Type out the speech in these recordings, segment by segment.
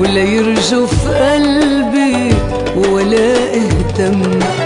ولا يرجف قلبي ولا اهتم،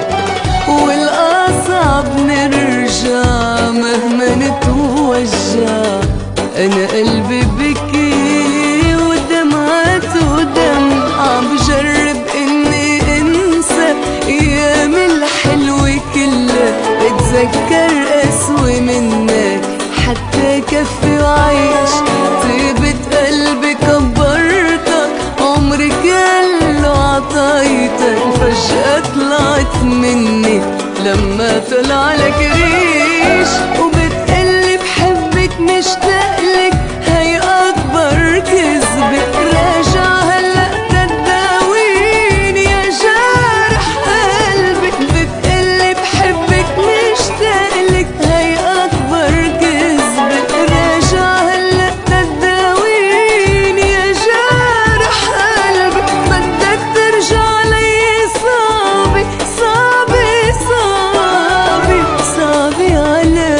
والأصعب نرجع مهما نتوجع. أنا قلبي بكي ودمعات ودم، عم بجرب إني أنسى أيام الحلوة كلها، بتذكر قسوة منك حتى كفي وعيش. طيبة قلبي كبرتك، عمري كله عطيتك، فجأة طلعت مني لما طلع لك ريش. وبتقلي بحبك مشتاقلك، هي أكبر كذبة. راجع هلأ تداويني يا جارح قلبي. بتقلي بحبك مشتاقلك، هي أكبر كذبة. راجع هلأ تداويني يا جارح قلبي. بدك ترجع لي صعبة صعبة صعبة صعبة علي.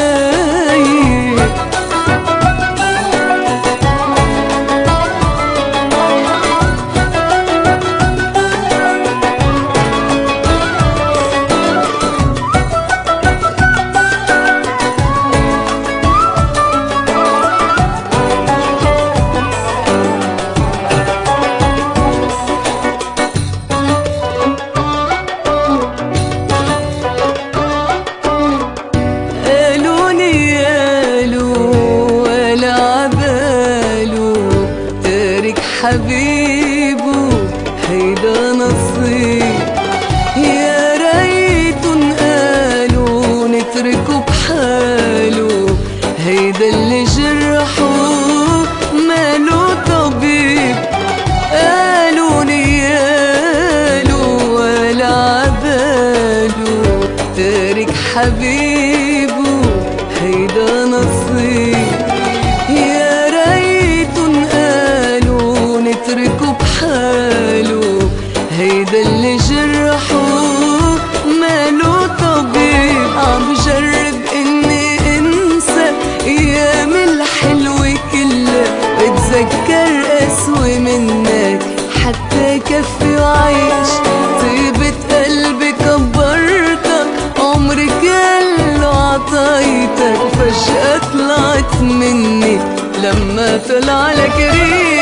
حبيبو هيدا نصيب، يا ريتن قالوا نتركه بحاله. هيدا اللي جرحه ماله طبيب، قالوا نياله ولا عباله. تارك حبيبو هيدا نصيب، يا ريتن قالوا نتركه بحاله. هيدا اللي جرحه ماله طبيب، عم بجرب اني انسى ايام الحلوة كلها، بتذكر قسوة منك حتى كفي وعيش. طيبة قلبي كبرتك، عمري كله عطيتك، فجأة طلعت مني لما طلع لك ريح.